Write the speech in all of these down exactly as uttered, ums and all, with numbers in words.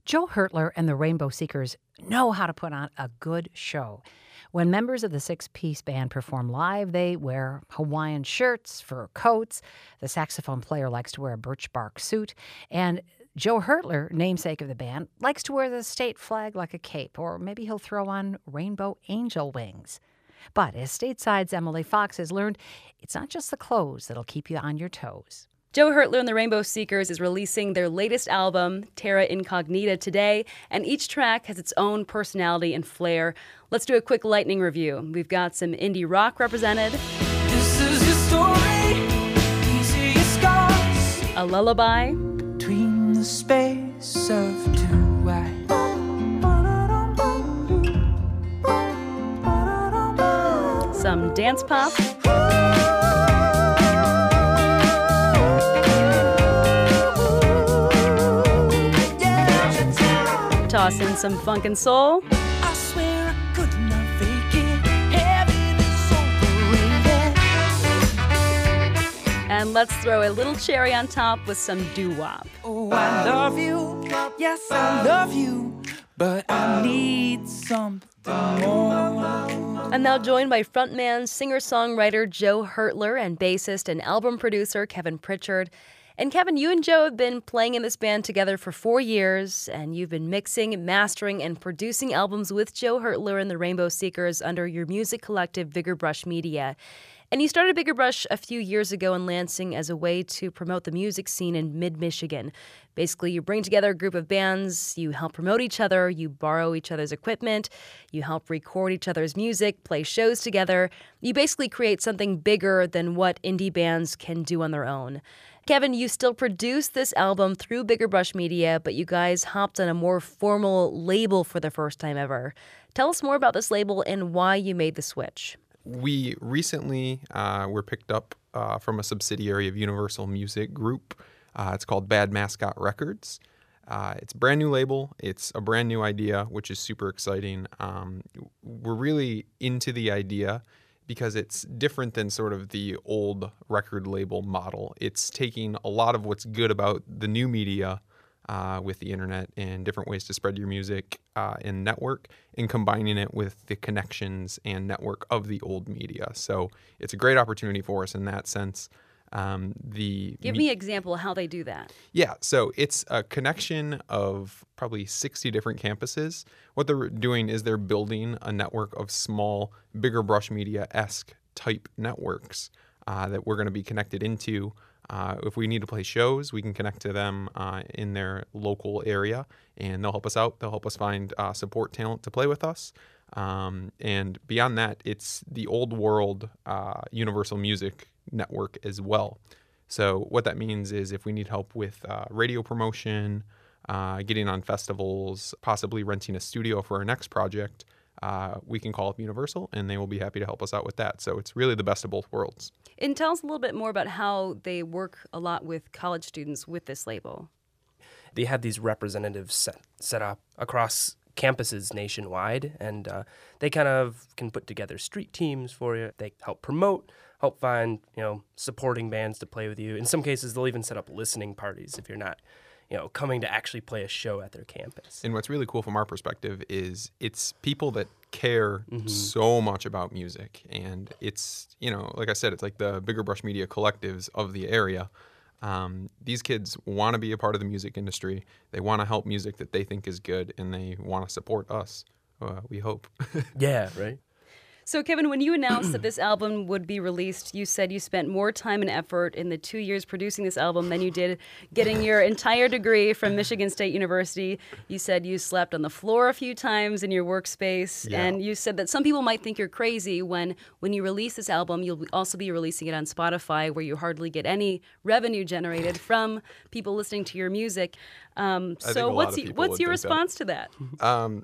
Joe Hertler and the Rainbow Seekers know how to put on a good show. When members of the six-piece band perform live, they wear Hawaiian shirts, fur coats. The saxophone player likes to wear a birch bark suit. And Joe Hertler, namesake of the band, likes to wear the state flag like a cape, or maybe he'll throw on rainbow angel wings. But as Stateside's Emily Fox has learned, it's not just the clothes that'll keep you on your toes. Joe Hertler and the Rainbow Seekers is releasing their latest album, Terra Incognita, today, and each track has its own personality and flair. Let's do a quick lightning review. We've got some indie rock represented, This is your story, these are your scars. a lullaby, Between the space of two eyes. some dance pop, toss in some funk and soul, I swear I could not fake it. Heaven is overrated. and let's throw a little cherry on top with some doo-wop. Oh, I love you. Yes, I love you. But I need something more. I'm now joined by frontman, singer-songwriter Joe Hertler and bassist and album producer Kevin Pritchard. And Kevin, you and Joe have been playing in this band together for four years, and you've been mixing, mastering, and producing albums with Joe Hertler and the Rainbow Seekers under your music collective, Bigger Brush Media. And you started Bigger Brush a few years ago in Lansing as a way to promote the music scene in mid-Michigan. Basically, you bring together a group of bands, you help promote each other, you borrow each other's equipment, you help record each other's music, play shows together. You basically create something bigger than what indie bands can do on their own. Kevin, you still produce this album through Bigger Brush Media, but you guys hopped on a more formal label for the first time ever. Tell us more about this label and why you made the switch. We recently uh, were picked up uh, from a subsidiary of Universal Music Group. Uh, it's called Bad Mascot Records. Uh, it's a brand new label. It's a brand new idea, which is super exciting. Um, we're really into the idea because it's different than sort of the old record label model. It's taking a lot of what's good about the new media uh, with the internet and different ways to spread your music uh, and network, and combining it with the connections and network of the old media. So it's a great opportunity for us in that sense. Um, the Give me an example of how they do that. Yeah, so it's a connection of probably sixty different campuses. What they're doing is they're building a network of small, Bigger Brush Media-esque type networks uh, that we're going to be connected into. Uh, if we need to play shows, we can connect to them uh, in their local area, and they'll help us out. They'll help us find uh, support talent to play with us. Um, and beyond that, it's the old world uh, Universal Music network as well. So what that means is if we need help with uh, radio promotion, uh, getting on festivals, possibly renting a studio for our next project, uh, we can call up Universal and they will be happy to help us out with that. So it's really the best of both worlds. And tell us a little bit more about how they work a lot with college students with this label. They have these representatives set, set up across campuses nationwide, and uh, they kind of can put together street teams for you. They help promote, help find, you know, supporting bands to play with you. In some cases, they'll even set up listening parties if you're not, you know, coming to actually play a show at their campus. And what's really cool from our perspective is it's people that care Mm-hmm. so much about music. And it's, you know, like I said, it's like the Bigger Brush Media collectives of the area. Um, these kids want to be a part of the music industry. They want to help music that they think is good, and they want to support us, uh, we hope. Yeah, right? So, Kevin, when you announced that this album would be released, you said you spent more time and effort in the two years producing this album than you did getting your entire degree from Michigan State University. You said you slept on the floor a few times in your workspace, Yeah. and you said that some people might think you're crazy when, when you release this album, you'll also be releasing it on Spotify, where you hardly get any revenue generated from people listening to your music. Um, I think so, a lot what's of y- people what's would your think that. response to that? Um,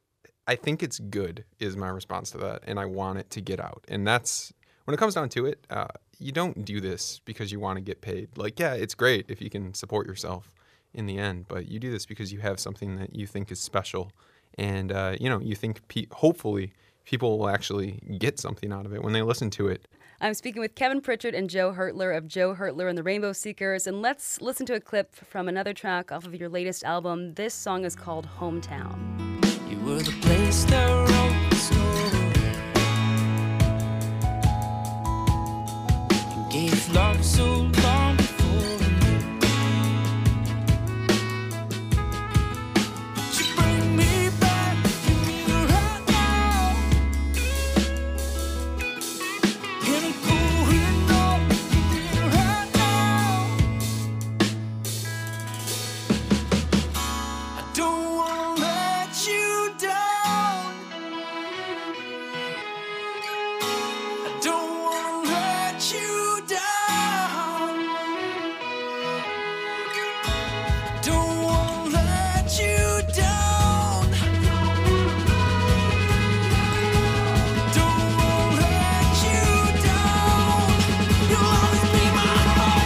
I think it's good is my response to that, and I want it to get out. And that's, when it comes down to it, uh, you don't do this because you want to get paid. Like, yeah, it's great if you can support yourself in the end, but you do this because you have something that you think is special. And, uh, you know, you think pe- hopefully people will actually get something out of it when they listen to it. I'm speaking with Kevin Pritchard and Joe Hertler of Joe Hertler and the Rainbow Seekers, and let's listen to a clip from another track off of your latest album. This song is called Hometown. You were the place that wrote the story and gave love so long before we knew. But you bring me back, give me the right now. In a cool window, give me the right now. I don't wanna let you down. I don't wanna let you down. Don't wanna let you down. Don't wanna let you down. You'll always be my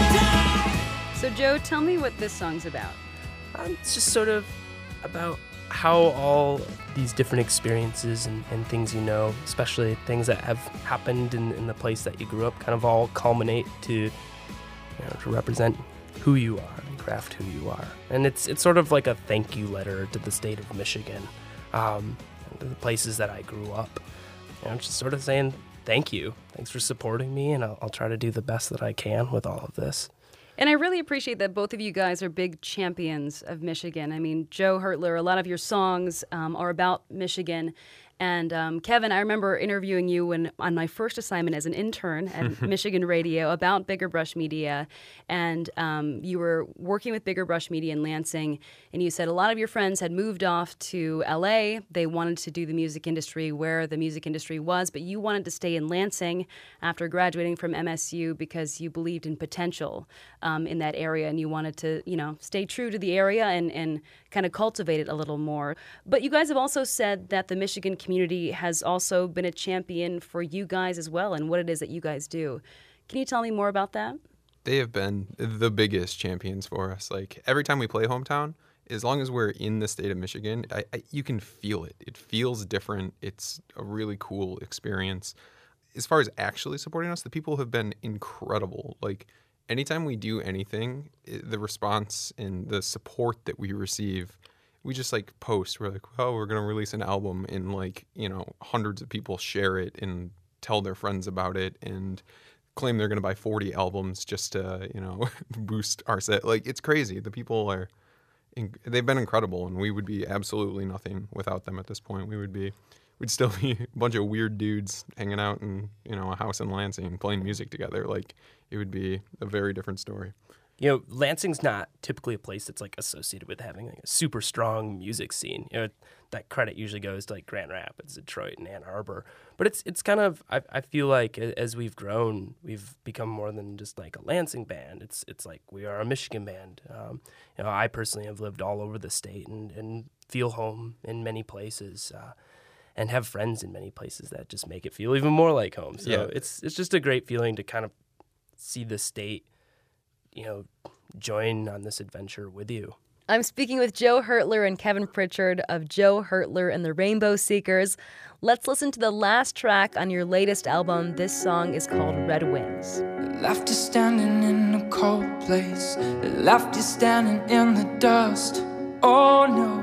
hometown. So, Joe, tell me what this song's about. Um, it's just sort of about how all these different experiences and, and things you know, especially things that have happened in, in the place that you grew up, kind of all culminate to, you know, to represent who you are and craft who you are. And it's it's sort of like a thank you letter to the state of Michigan, um, and to the places that I grew up. You know, just sort of saying thank you, thanks for supporting me, and I'll, I'll try to do the best that I can with all of this. And I really appreciate that both of you guys are big champions of Michigan. I mean, Joe Hertler, a lot of your songs um, are about Michigan. And um, Kevin, I remember interviewing you when on my first assignment as an intern at Michigan Radio about Bigger Brush Media. And um, you were working with Bigger Brush Media in Lansing. And you said a lot of your friends had moved off to L A. They wanted to do the music industry where the music industry was. But you wanted to stay in Lansing after graduating from M S U because you believed in potential um, in that area. And you wanted to, you know, stay true to the area and, and kind of cultivate it a little more. But you guys have also said that the Michigan community has also been a champion for you guys as well and what it is that you guys do. Can you tell me more about that? They have been the biggest champions for us. Like every time we play Hometown, as long as we're in the state of Michigan, I, I, you can feel it. It feels different. It's a really cool experience. As far as actually supporting us, the people have been incredible. Like anytime we do anything, the response and the support that we receive, we just like post. We're like, oh, we're going to release an album, and like, you know, hundreds of people share it and tell their friends about it and claim they're going to buy forty albums just to, you know, boost our set. Like, it's crazy. The people are, they've been incredible, and we would be absolutely nothing without them at this point. We would be, we'd still be a bunch of weird dudes hanging out in, you know, a house in Lansing playing music together. Like, it would be a very different story. You know, Lansing's not typically a place that's like associated with having like a super strong music scene. You know, that credit usually goes to like Grand Rapids, Detroit, and Ann Arbor. But it's it's kind of I, I feel like as we've grown, we've become more than just like a Lansing band. It's it's like we are a Michigan band. Um, you know, I personally have lived all over the state and, and feel home in many places. Uh, and have friends in many places that just make it feel even more like home. So yeah. it's it's just a great feeling to kind of see the state, you know, join on this adventure with you. I'm speaking with Joe Hertler and Kevin Pritchard of Joe Hertler and the Rainbow Seekers. Let's listen to the last track on your latest album. This song is called Red Wings. Left you standing in a cold place. Left you standing in the dust. Oh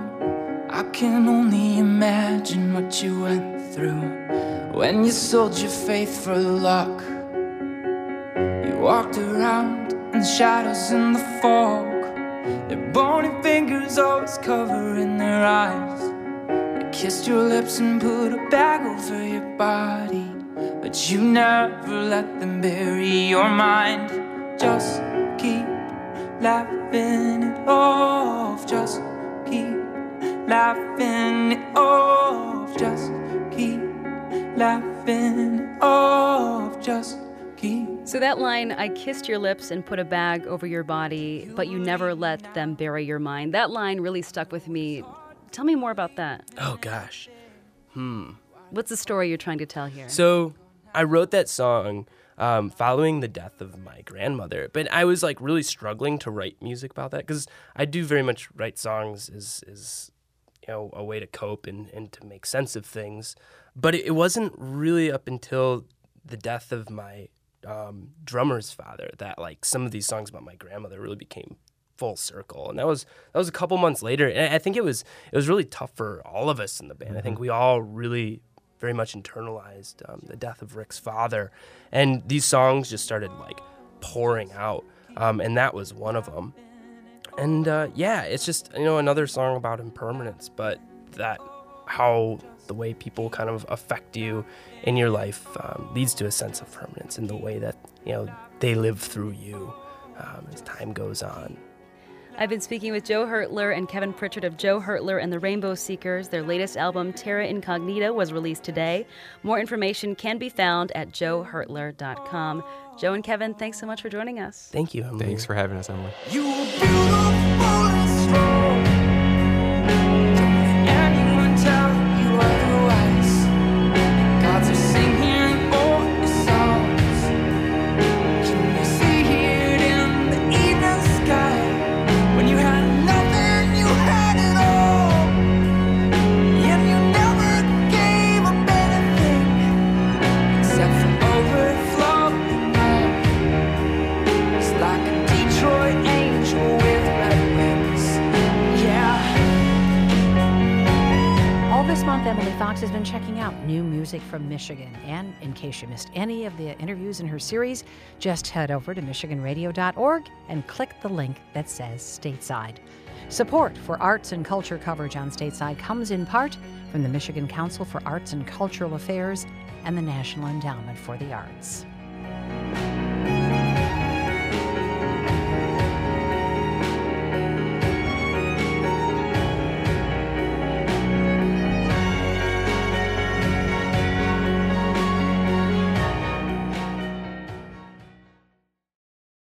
no, I can only imagine what you went through when you sold your faith for luck. You walked around in the shadows in the fog, their bony fingers always covering their eyes. They kissed your lips and put a bag over your body, but you never let them bury your mind. Just keep laughing it off. Just keep laughing it off. Just keep laughing it off. Just keep. So that line, I kissed your lips and put a bag over your body, but you never let them bury your mind. That line really stuck with me. Tell me more about that. Oh, gosh. Hmm. What's the story you're trying to tell here? So I wrote that song um, following the death of my grandmother, but I was like really struggling to write music about that because I do very much write songs as, as you know, a way to cope and, and to make sense of things. But it, it wasn't really up until the death of my um, drummer's father that like some of these songs about my grandmother really became full circle. And that was that was a couple months later. And I think it was it was really tough for all of us in the band. Mm-hmm. I think we all really very much internalized um, the death of Rick's father. And these songs just started like pouring out. Um, and that was one of them. And uh, yeah, it's just, you know, another song about impermanence, but that how the way people kind of affect you in your life um, leads to a sense of permanence in the way that, you know, they live through you um, as time goes on. I've been speaking with Joe Hertler and Kevin Pritchard of Joe Hertler and the Rainbow Seekers. Their latest album, Terra Incognita, was released today. More information can be found at joe hertler dot com. Joe and Kevin, thanks so much for joining us. Thank you, Emily. Thanks for having us, Emily. You were beautiful and strong. Don't let anyone tell you otherwise. Gods are singing all your songs. Can you see it in the evening sky? When you had nothing, you had it all. And you never gave up anything except for overflowing love. It's like a Detroit angel with red wings. Yeah. All this month, Emily Fox has been checking out new music from Michigan. And in case you missed any of the interviews in her series, just head over to michigan radio dot org and click the link that says Stateside. Support for arts and culture coverage on Stateside comes in part from the Michigan Council for Arts and Cultural Affairs and the National Endowment for the Arts.